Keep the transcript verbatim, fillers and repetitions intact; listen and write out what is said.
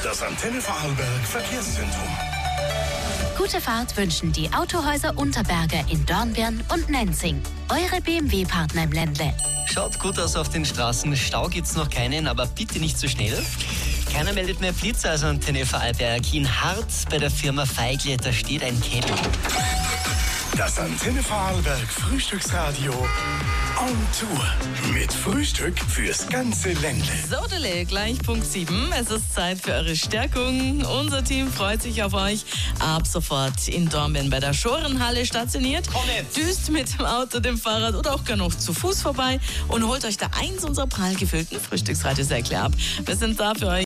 Das Antenne Vorarlberg Verkehrszentrum. Gute Fahrt wünschen die Autohäuser Unterberger in Dornbirn und Nenzing. Eure B M W-Partner im Ländle. Schaut gut aus auf den Straßen. Stau gibt's noch keinen, aber bitte nicht zu schnell. Keiner meldet mehr Blitzer als Antenne Vorarlberg. In Harz bei der Firma Feigle, da steht ein Kettel. Das Antenne Vorarlberg Frühstücksradio on Tour. Mit Frühstück fürs ganze Ländle. So, Dele, gleich Punkt sieben. Es ist Zeit für eure Stärkung. Unser Team freut sich auf euch. Ab sofort in Dornbirn bei der Schorenhalle stationiert. Komm jetzt. Düst mit dem Auto, dem Fahrrad oder auch gar noch zu Fuß vorbei und holt euch da eins unserer prall gefüllten Frühstücksradiosäckle ab. Wir sind da für euch.